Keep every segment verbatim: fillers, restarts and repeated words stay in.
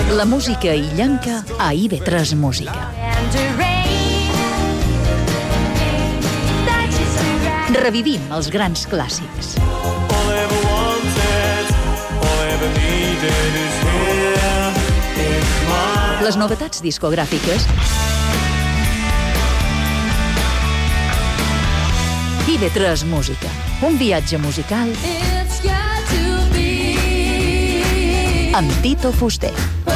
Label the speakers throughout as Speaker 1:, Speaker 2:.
Speaker 1: La música illenca a I V tres Música. Revivim els grans clàssics. Les novetats discogràfiques. I V tres Música. Un viatge musical amb Tito Fuster.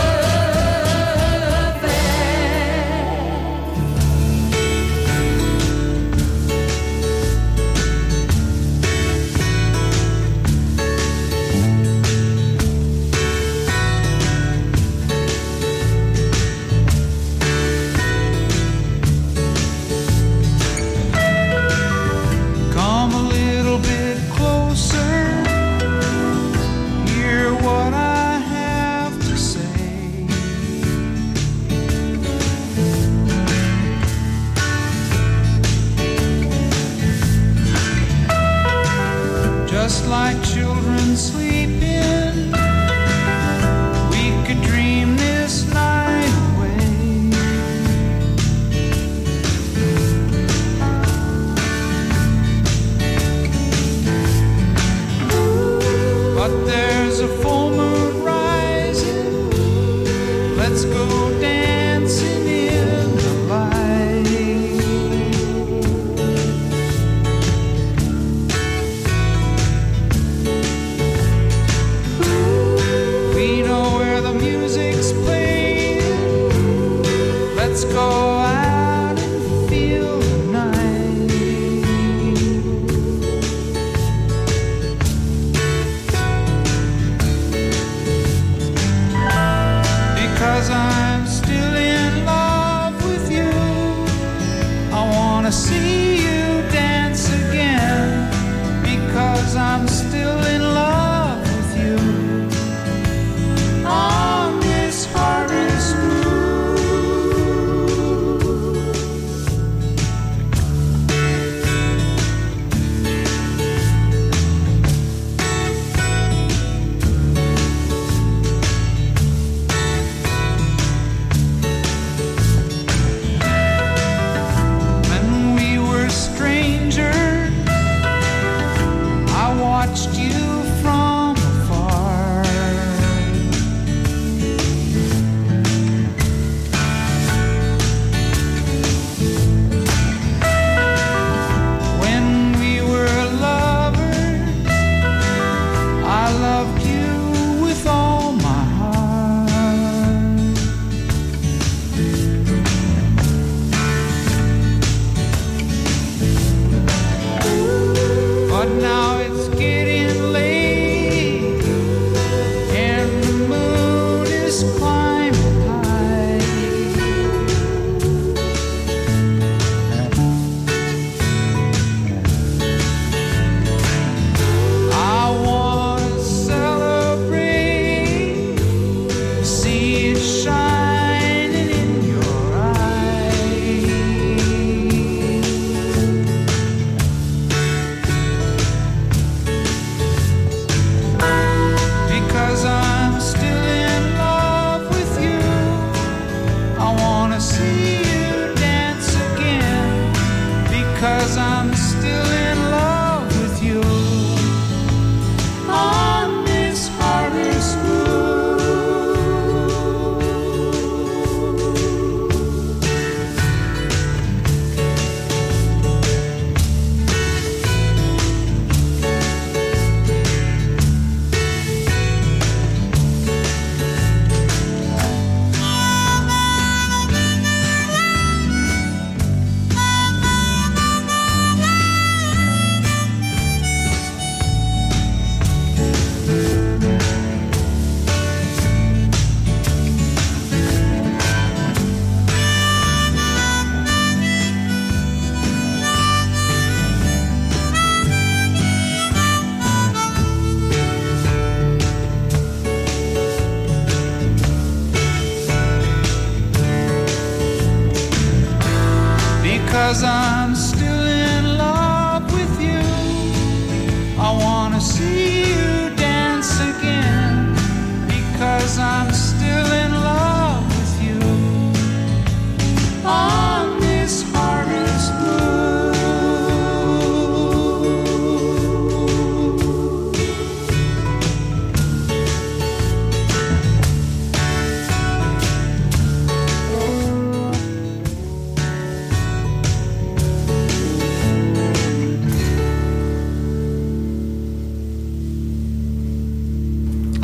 Speaker 2: Just like children sleeping, we could dream this night away. But there's a full moon rising, let's go dancing in the light. We know where the music's playing, let's go out and feel the night.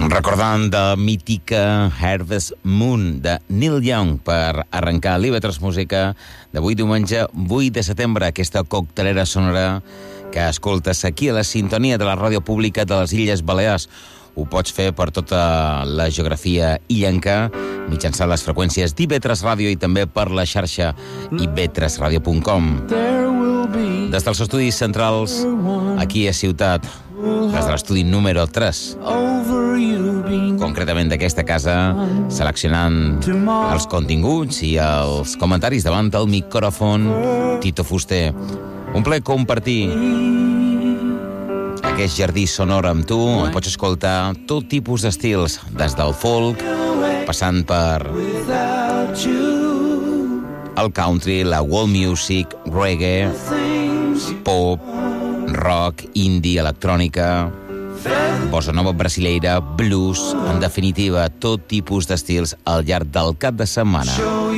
Speaker 3: Recordant de mítica Harvest Moon de Neil Young per arrencar l'I V tres Música d'avui diumenge vuit de setembre, aquesta coctelera sonora que escoltes aquí a la sintonia de la ràdio pública de les Illes Balears. Ho pots fer per tota la geografia illenca mitjançant les freqüències d'I V tres Ràdio i també per la xarxa i ve tres ràdio punt com. Des dels estudis centrals aquí a Ciutat, des de l'estudi número tres, concretament d'aquesta casa, seleccionant els continguts i els comentaris davant del micròfon, Tito Fuster. Un plaer compartir aquest jardí sonor amb tu, on pots escoltar tot tipus d'estils, des del folk, passant per el country, la world music, reggae, pop, rock, indie, electrònica, bossa nova brasileira, blues, en definitiva, tot tipus d'estils al llarg del cap de setmana.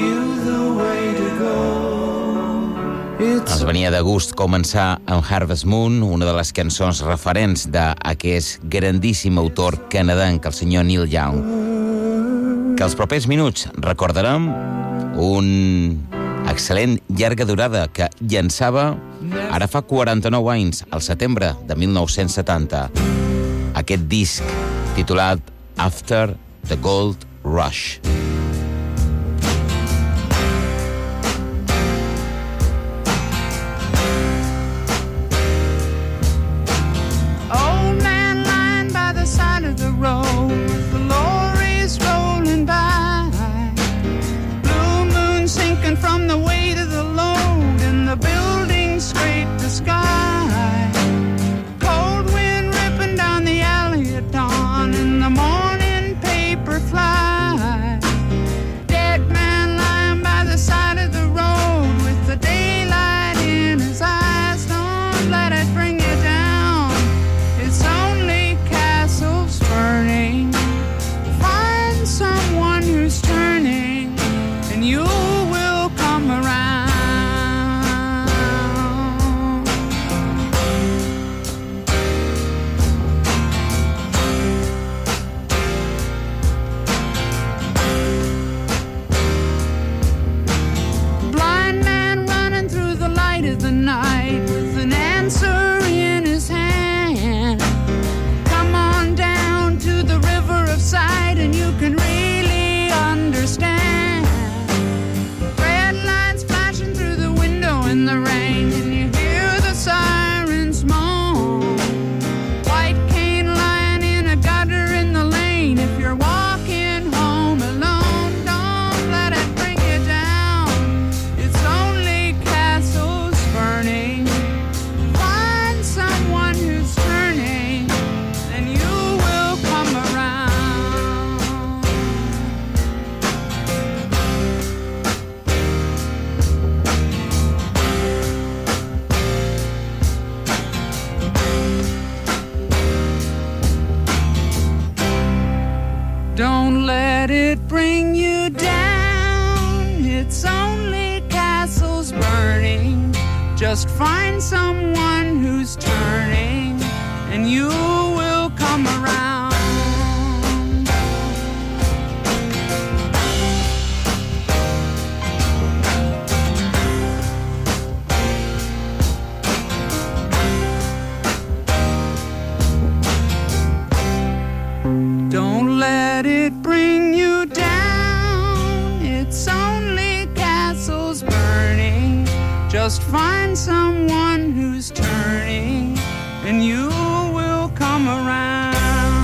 Speaker 3: Ens venia de gust començar amb Harvest Moon, una de les cançons referents d'aquest grandíssim autor canadenc, el senyor Neil Young, que els propers minuts recordarem un excel·lent llarga durada que llançava ara fa quaranta-nou anys, al setembre de mil nou-cents setanta. Aquest disc titulat After the Gold Rush.
Speaker 2: Old man lying by the side of the road with the lorries rolling by. Blue moon sinking from the weight of the load and the buildings scrape the sky. Cold wind ripping down the alley at dawn and the morning paper fly. Dead man lying by the side of the road with the daylight in his eyes. Don't let it bring you down. It's only castles burning. Find someone who's turning and you will come around. Blind man running through the light of the night with an answer in his hand. Come on down to the river of sight and you can really understand. Red lights flashing through the window in the rain and you hear the sirens moan. White cane lying in a gutter in the lane. If you're walking home alone, don't let it bring you down. It's only castles burning. Find someone who's turning, then you will come around. Don't let it bring you down. It's only castles burning. Just find someone who's turning, and you will come around. Don't let it bring you down. It's only castles burning. Just find someone who's turning, and you will come around.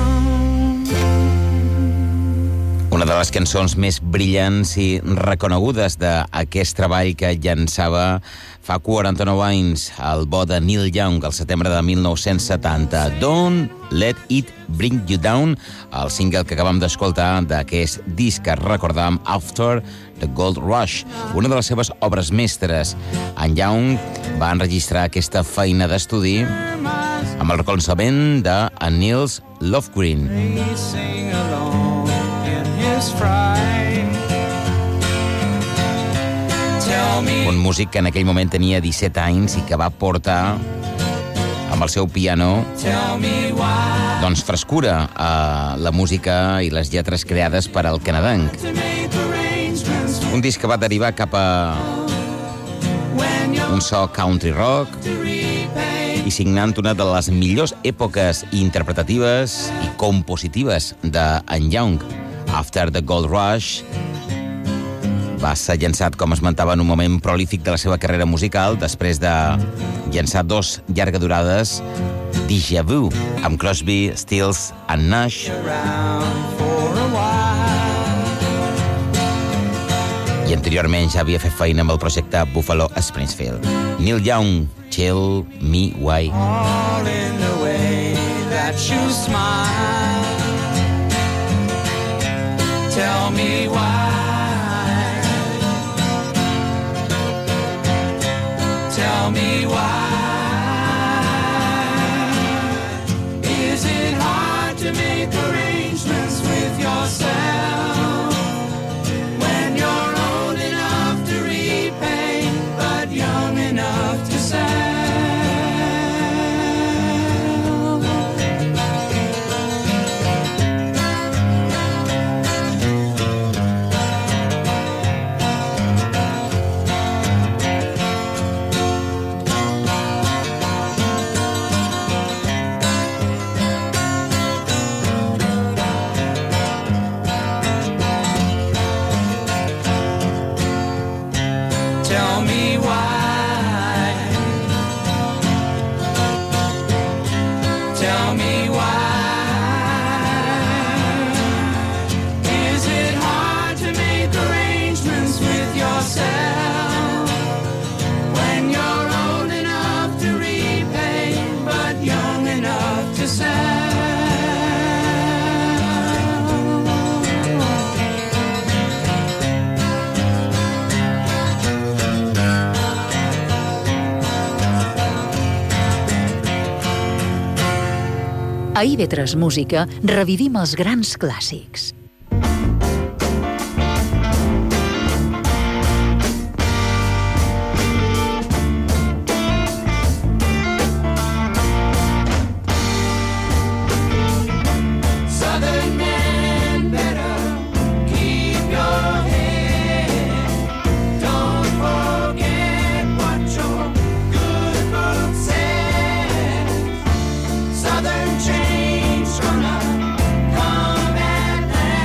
Speaker 3: Una de les cançons més brillants i reconegudes d'aquest treball que llançava fa quaranta-nou anys el bo de Neil Young al setembre de mil nou-cents setanta. Don't Let It Bring You Down, el single que acabam d'escoltar d'aquest disc que recordàvem, After the Gold Rush, una de les seves obres mestres. En Young va enregistrar aquesta feina d'estudi amb el recolzament de Nils Lofgren, un músic que en aquell moment tenia disset anys i que va portar amb el seu piano doncs, frescura a la música i les lletres creades per al canadenc. Un disc que va derivar cap a un so country rock i signant una de les millors èpoques interpretatives i compositives d'en Young. After the Gold Rush va ser llançat, com esmentava, en un moment prolífic de la seva carrera musical, després de llançar dos llarga durades, Déjà Vu, amb Crosby, Stills and Nash. I anteriorment ja havia fet feina amb el projecte Buffalo Springfield. Neil Young, Tell Me Why. All in the way that you smile. Tell me why. Tell me why. Is it hard to make arrangements with yourself when you're old enough to repay but young enough to sell?
Speaker 1: A I V tres Música revivim els grans clàssics.
Speaker 2: Southern change gonna come and land.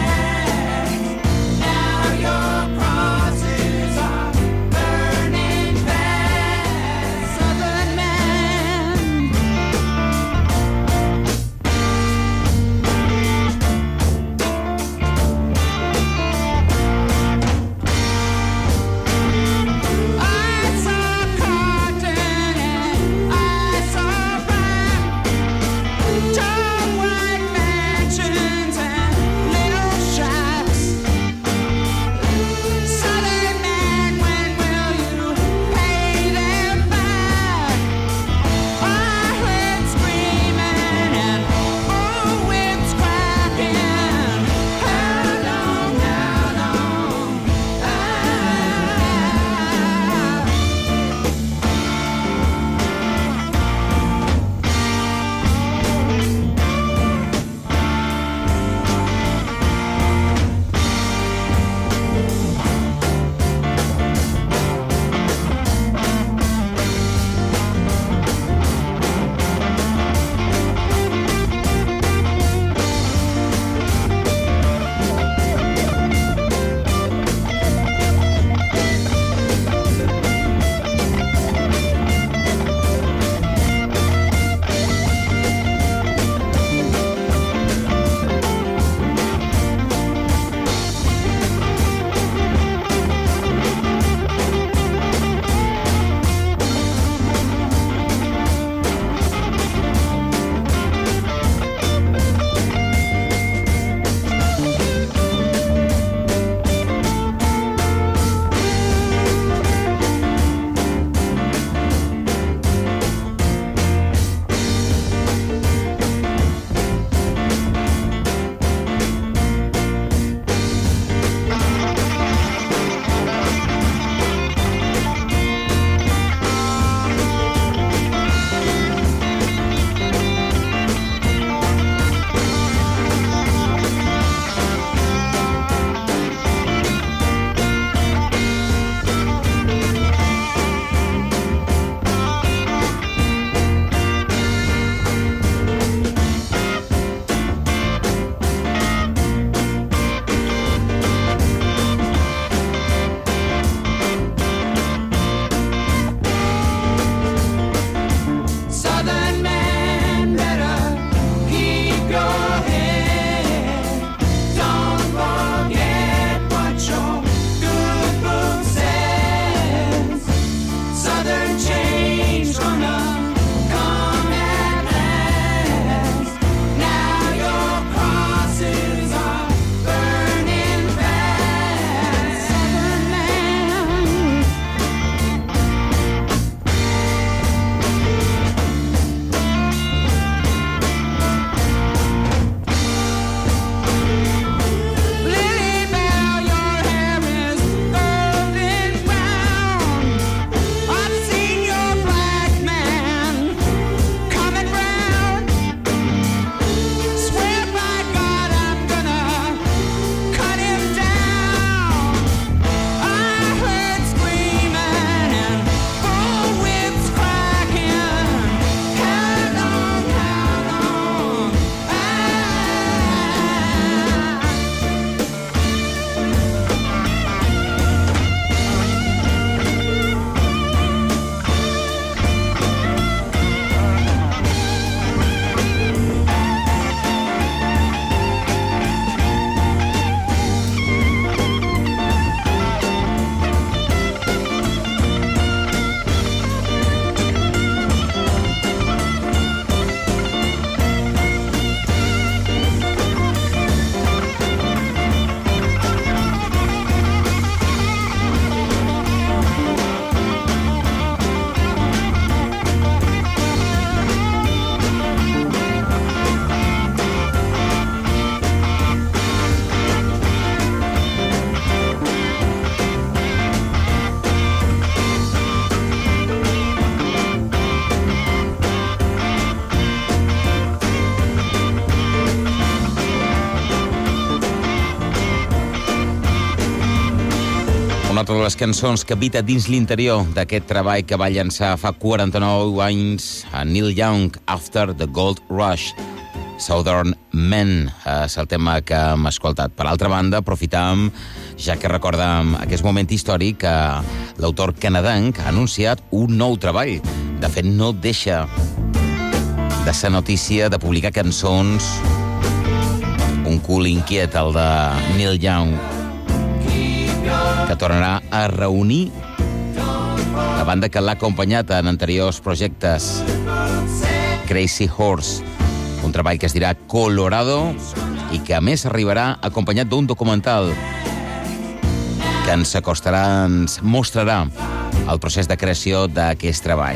Speaker 3: Una altra de les cançons que habita dins l'interior d'aquest treball que va llançar fa quaranta-nou anys a Neil Young, After the Gold Rush. Southern Men és el tema que hem escoltat. Per altra banda, aprofitam, ja que recordam aquest moment històric, que l'autor canadenc ha anunciat un nou treball. De fet, no deixa de ser notícia de publicar cançons. Un cul inquiet, el de Neil Young, que tornarà a reunir la banda que l'ha acompanyat en anteriors projectes, Crazy Horse, un treball que es dirà Colorado i que a més arribarà acompanyat d'un documental que ens acostarà, ens mostrarà el procés de creació d'aquest treball.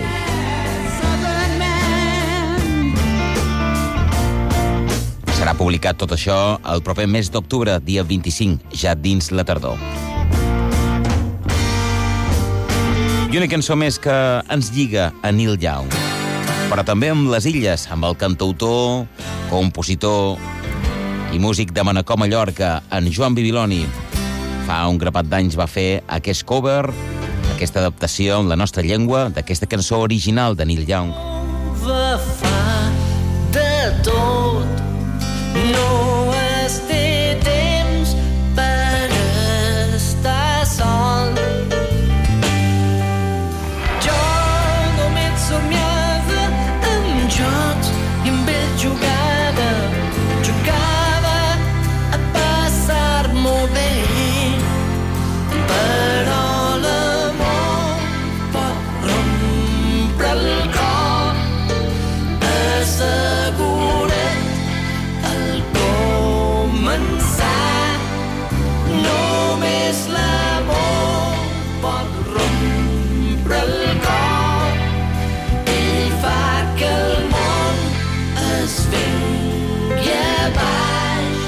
Speaker 3: Serà publicat tot això el proper mes d'octubre, dia vint-i-cinc, ja dins la tardor. I una cançó més que ens lliga a Neil Young, però també amb les illes, amb el cantautor, compositor i músic de Manacor, Mallorca, en Joan Bibiloni. Fa un grapat d'anys va fer aquest cover, aquesta adaptació en la nostra llengua d'aquesta cançó original de Neil Young.
Speaker 4: Va fa de tot, no es té temps per estar sol. Jo només somiava amb jocs i amb ell jugava, jugava a passar-m'ho bé, però l'amor pot rompre el cor, assegurat al començar. Només l'amor pot rompre el cor, ell fa que el món es vingui abaix.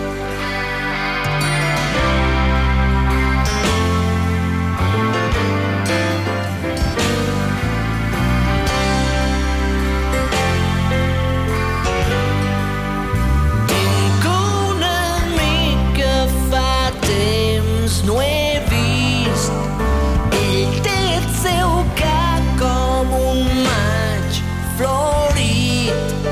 Speaker 4: Tinc un amic que fa temps no he vist. Ell té el seu cap com un maig florit.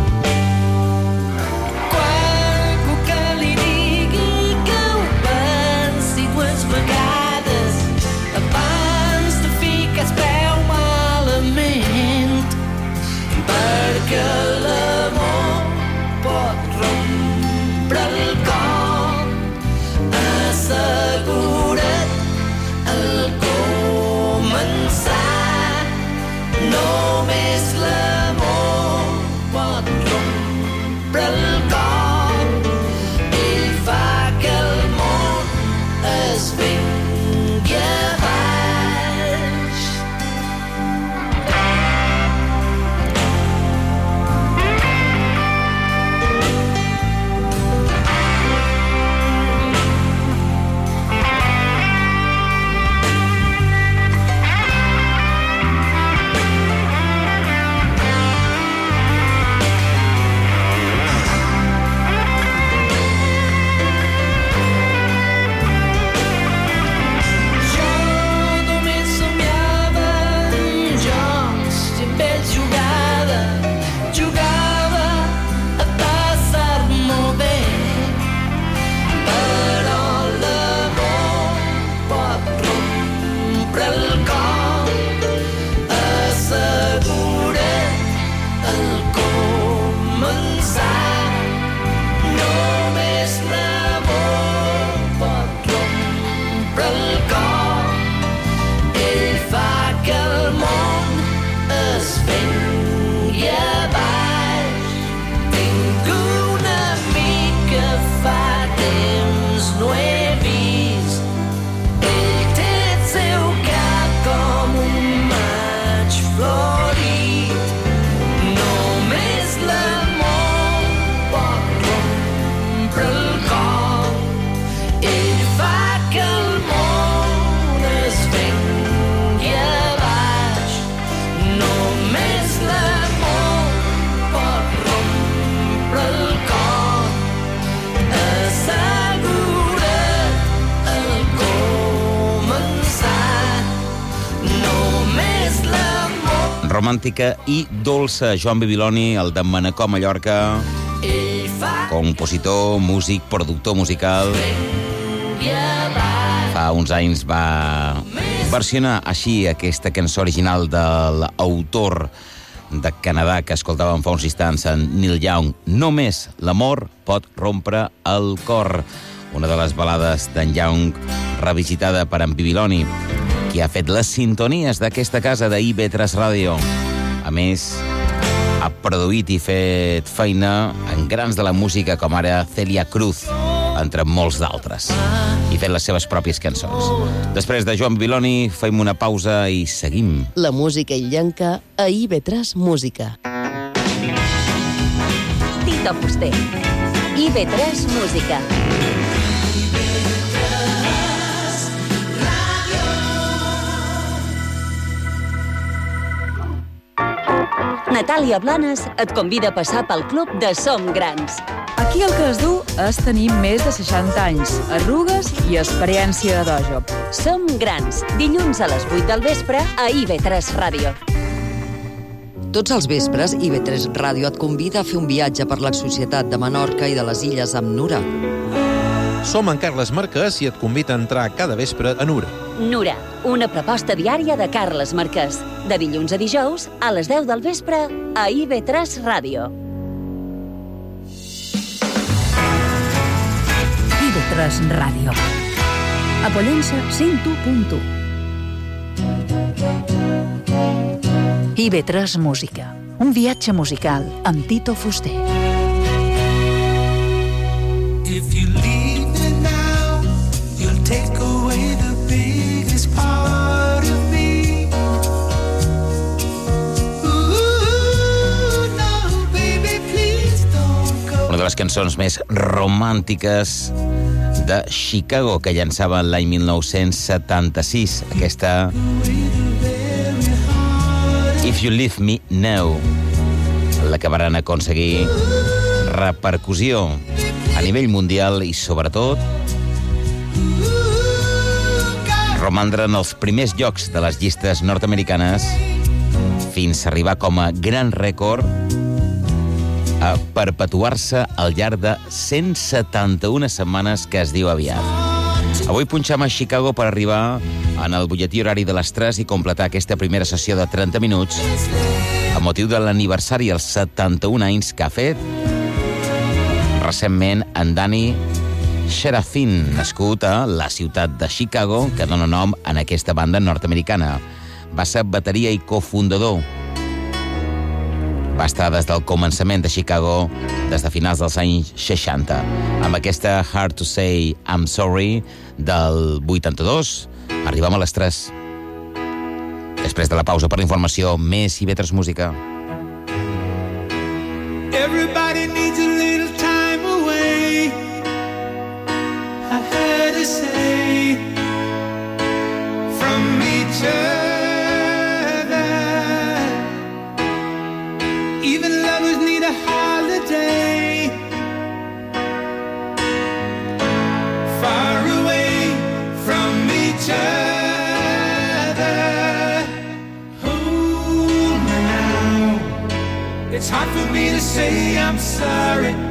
Speaker 4: Qualcú que li digui que ho pensi dues vegades abans de ficar el peu malament, perquè l'amor pot rompre el cor, assegurat al començar. Només l'amor pot rompre el cor, ell fa que el món es vingui abaix.
Speaker 3: romàntica i dolça. Joan Bibiloni, el de Manacor, Mallorca, compositor, músic, productor musical. Fa uns anys va versionar així aquesta cançó original de l'autor de Canadà que escoltàvem fa uns instants, en Neil Young. Només l'amor pot rompre el cor. Una de les balades d'en Young revisitada per en Bibiloni, qui ha fet les sintonies d'aquesta casa d'I V tres Ràdio. A més, ha produït i fet feina en grans de la música com ara Celia Cruz, entre molts d'altres, i fet les seves pròpies cançons. Després de Joan Bibiloni, fem una pausa i seguim.
Speaker 5: La música illenca a I V tres Música.
Speaker 1: Tito Fuster. I V tres Música. Natàlia Blanes et convida a passar pel club de Som Grans.
Speaker 6: Aquí el que es du és tenir més de seixanta anys, arrugues i experiència de dojo.
Speaker 1: Som Grans, dilluns a les vuit del vespre a I V tres Ràdio.
Speaker 7: Tots els vespres, I V tres Ràdio et convida a fer un viatge per la societat de Menorca i de les Illes amb Nura.
Speaker 8: Som en Carles Marquès i et convida a entrar cada vespre a Nura.
Speaker 1: Nura, una proposta diària de Carles Marquès. De dilluns a dijous, a les deu del vespre, a I V tres Ràdio. I V tres Ràdio. A Pollença, cent u punt u. I V tres Música. Un viatge musical amb Tito Fuster.
Speaker 4: If you leave me now, you'll take away the biggest part of me. Ooh, no, baby, please don't go.
Speaker 3: Una de les cançons més romàntiques de Chicago, que llançava l'any mil nou-cents setanta-sis. Aquesta If You Leave Me Now, la que van aconseguir repercussió a nivell mundial i, sobretot, romandre en els primers llocs de les llistes nord-americanes fins a arribar com a gran rècord a perpetuar-se al llarg de cent setanta-una setmanes, que es diu aviat. Avui punxam a Chicago per arribar en el butlletí horari de les tres i completar aquesta primera sessió de trenta minuts a motiu de l'aniversari, els setanta-un anys que ha fet recentment en Danny Sherafin, nascut a la ciutat de Chicago, que dona nom a aquesta banda nord-americana. Va ser bateria i cofundador. Va estar des del començament de Chicago, des de finals dels anys seixanta. Amb aquesta Hard to Say I'm Sorry del vuitanta-dos, arribem a les tres. Després de la pausa per la informació, més I V tres Música.
Speaker 4: Everybody needs a little time away. I heard her say from each other. Even lovers need a holiday. Far away from each other. Hold me now. It's hard for me to say I'm sorry.